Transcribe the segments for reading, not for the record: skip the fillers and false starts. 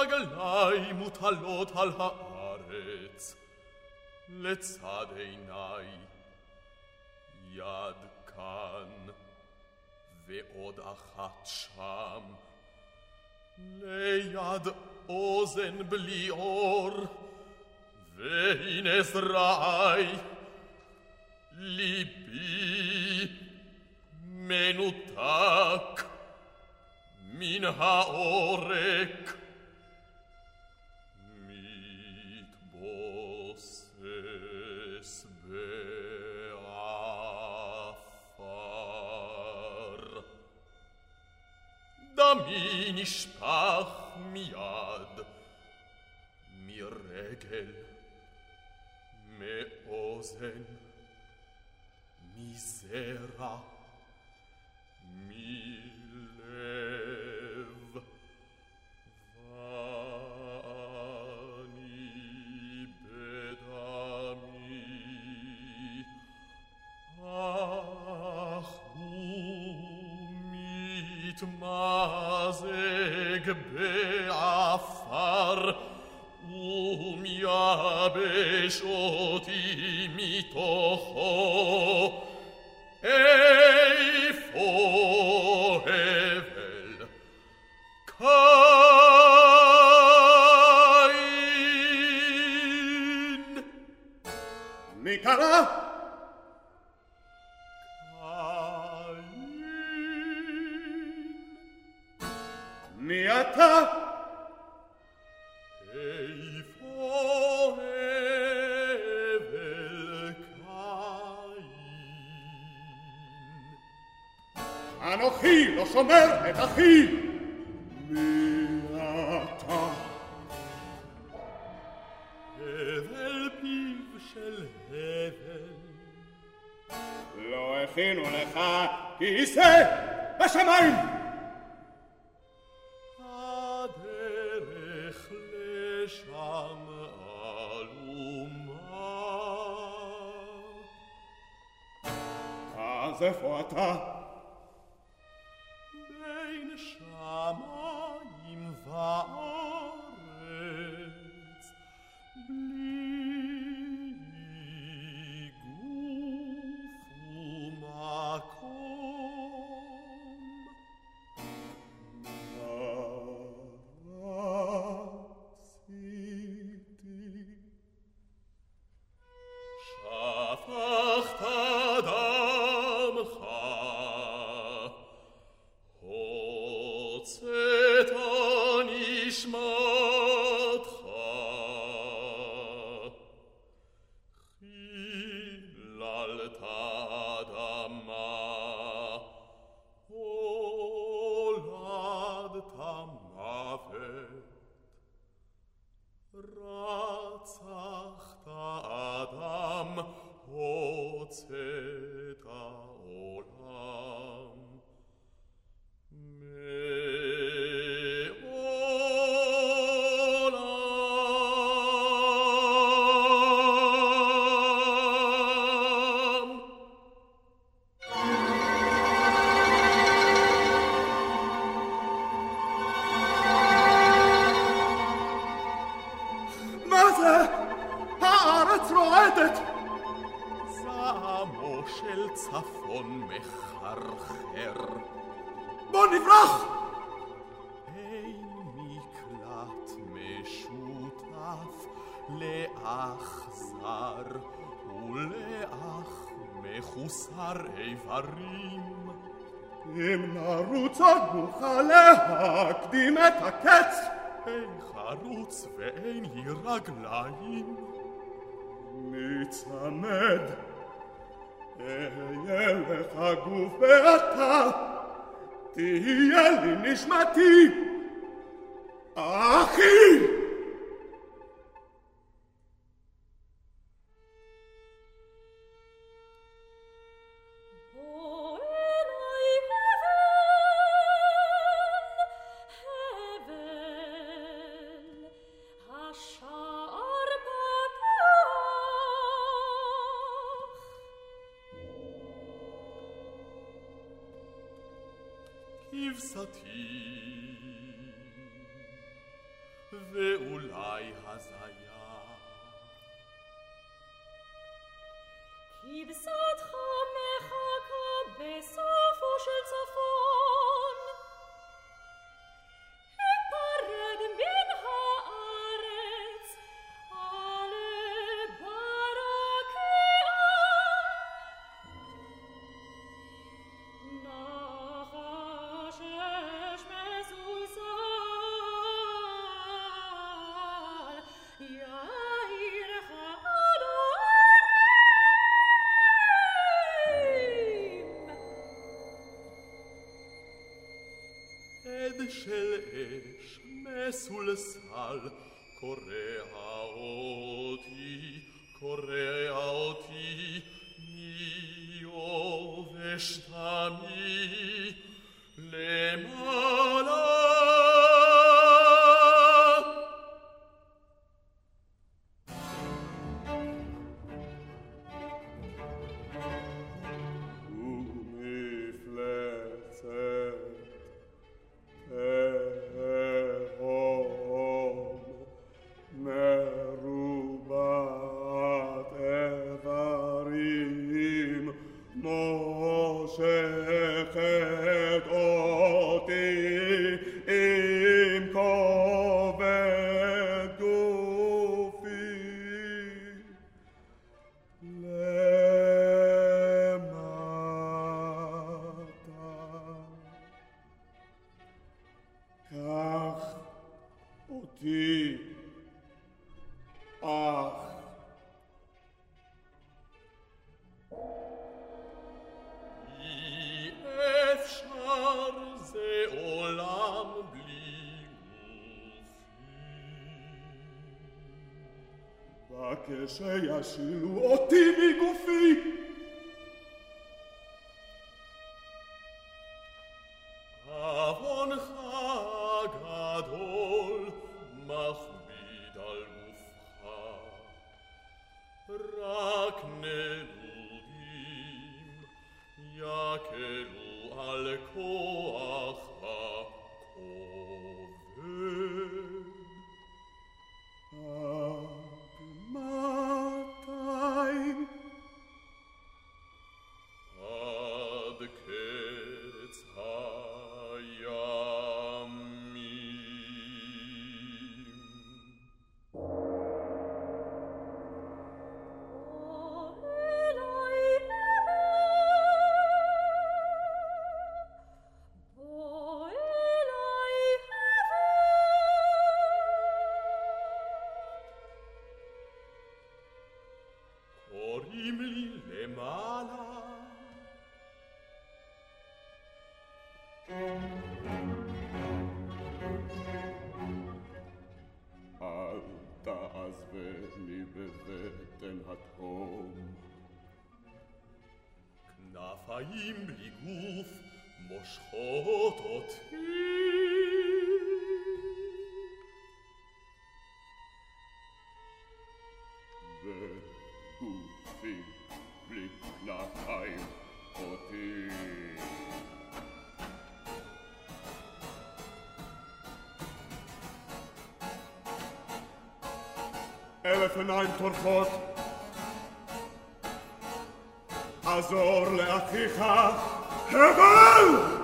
רגלי מוטלות על הארץ, לצד עיניי יד כאן ועוד אחת שם, ליד אוזן בלי אור, והנה זרעי, ליבי מנותק מן העורק, מתבוסס בעפר. דמי נשפך מיד, מרגל, מאוזן, מזרע, מלב, ואני בדמי, אך הוא מתמזג בעפר, ומייבש אותי מתוכו. איפה הבל קין? מי קרא? קין. מי אתה? איפה הבל קין? אנוכי לא שומר את אחי. מי אתה? הבל פיו של הבל. לא הכינו לך כיסא בשמיים. הדרך לשם עלומה. אז איפה אתה? בין שמיים וארץ, בלי גוף ומקום. שפכת דמך, הוצאת נשמתך, חיללת אדמה, הולדת מוות, רצחת אדם, הוצאת עולם. מעולם. מה זה? הארץ רועדת. זעמו של צפון מחרחר. בוא נברח. אין מקלט משותף לאח זר ולאח מחוסר איברים. אם נרוץ עוד נוכל להקדים את הקץ. אין חרוץ ואין היא רגליים. מצמד, אהיה לך גוף ואתה תהיה לי נשמתי. אחי! כבשתי ואולי הזיה. כבשתך מחכה בסופו של צפון, הפרד מן הארץ עלה ברקיעה. נחש מסוסל יאירך עד של אש מסולסל קורע אותי מי יובש דמי למעלה. שישילו אותי מגופי. עוונך גדול מכביד על גופך, רק נדודים יקלו על כוח הכובד. עד קץ קוראים לי למעלה. אל תעזבני בבטן התהום. כנפיים בלי גוף מושכות אותי. וגופי בלי כנפיים אותי. אלף עיניים טורפות, עזור לאחיך, הבל!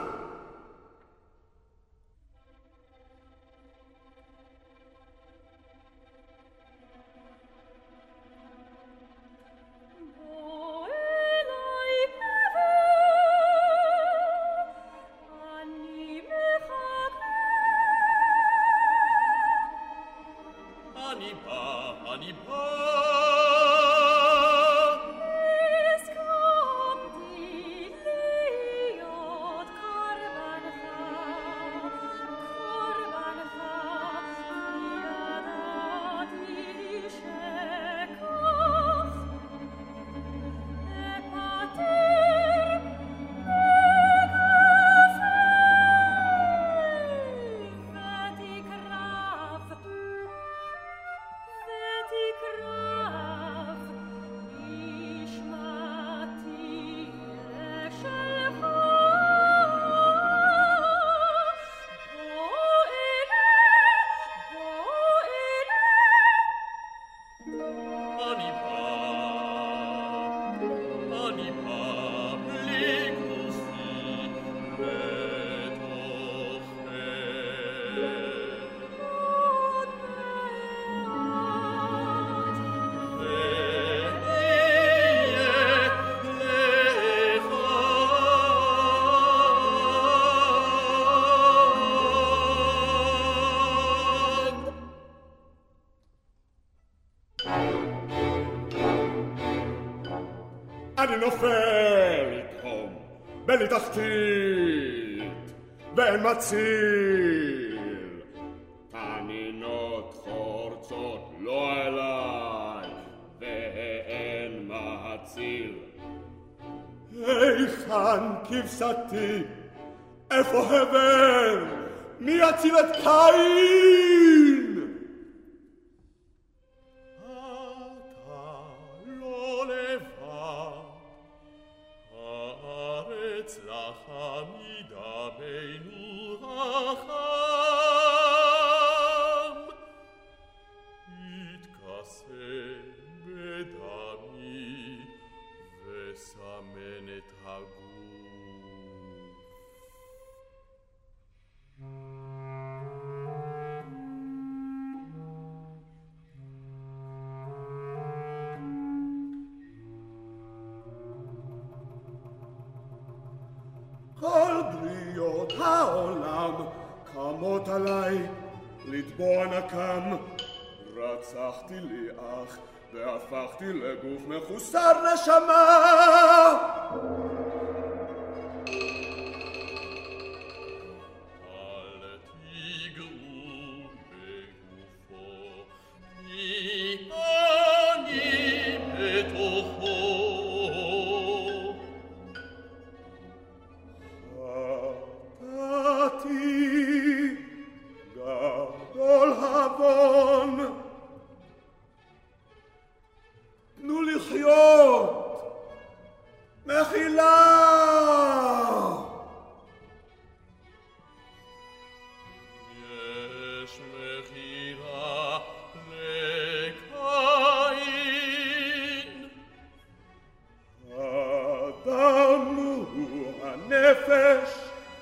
אני בא. הסכמתי להיות אני נופל לתהום בלי תחתית ואין מציל. תנינות חורצות לא אליי ואין מציל. היכן כבשתי? איפה הבל? מי יציל את קין? אתה לא לבד, הארץ לך מדמנו החם, התכסה בדמי וסמן את הגוף. כל בריות העולם קמות עליי לטבוע נקם. רצחתי לי אח והפכתי לגוף מחוסר נשמה. אל תיגעו בגופו, כי אני בתוכו. חטאתי גדול הבון. תנו לחיות, מחילה. יש מחילה לקין. האדם הוא הנפש,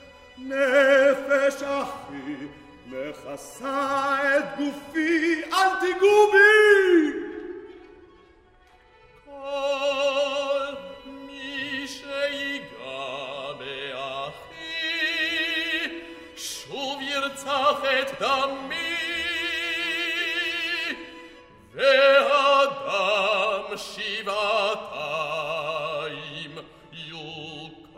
נפש אחי, מכסה את גופי, אל תיגעו בי. כל מי שיגע באחי, שוב ירצח את דמי, והדם שבעתיים יוקם.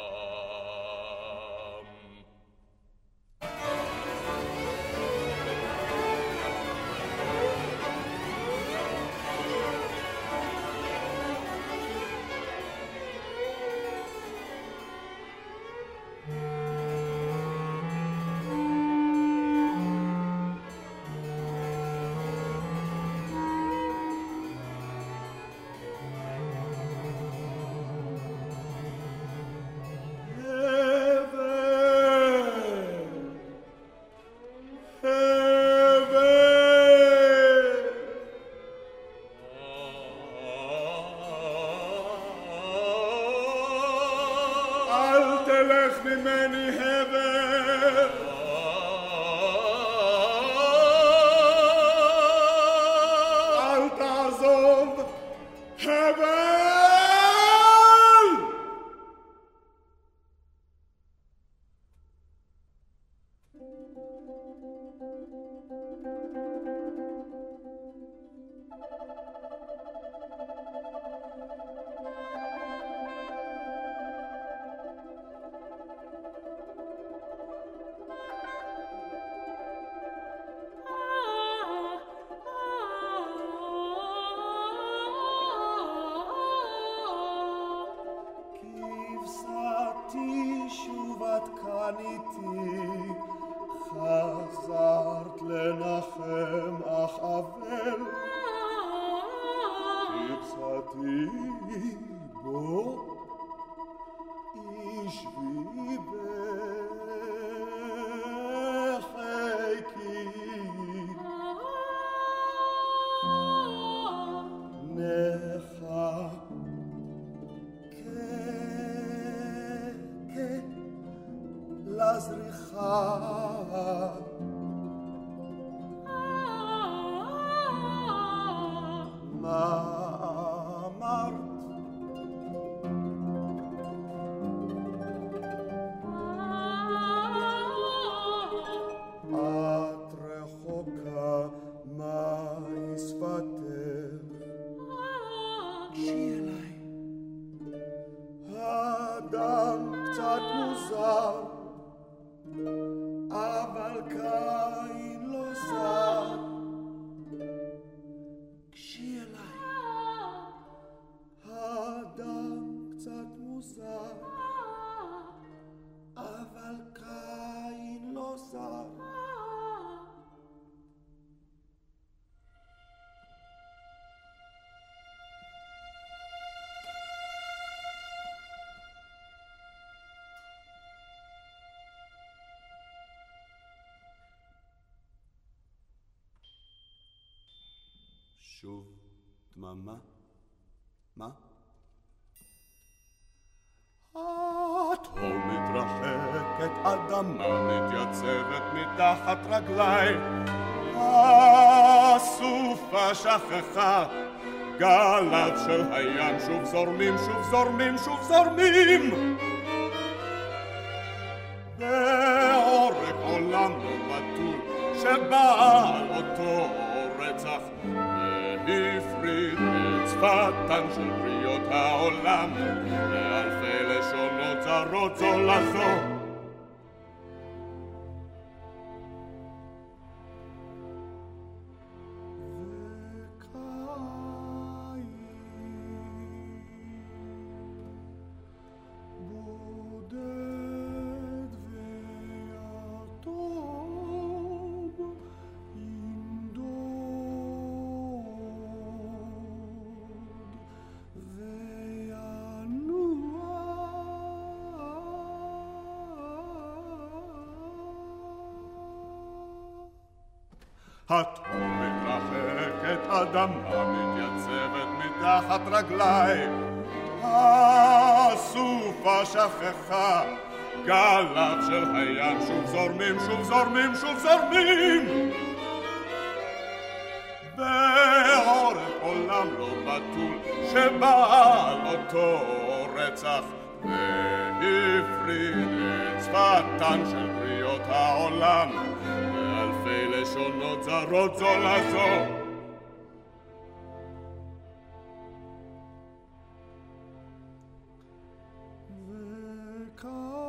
חזרת לנחם אך אבל, חיפשתי בו ישבי בחיקי, נחכה לזריחה. מה אמרת? את רחוקה מהי שפתך, גשי אליי זר, אבל קין לא זר. גשי אליי, האדם קצת מוזר, אבל קין לא זר. שוב דממה. מה? התהום מתרחקת, אדמה מתייצבת מתחת רגליי. הסופה שכחה, גליו של הים שוב זורמים, שוב זורמים, שוב זורמים. בעורק עולם לא בתול, שבעל אותו רצח והפריד את שפתן של בריות העולם לאלפי לשונות זרות זו לזו. התהום מתרחקת, אדמה מתייצבת מתחת רגליי. הסופה שכחה, גליו של הים שוב זורמים, שוב זורמים, שוב זורמים. בעורק עולם לא בתול, שבעל אותו רצח והפריד את שפתן של בריות העולם באלפי לשונות זרות זו לזו. וקין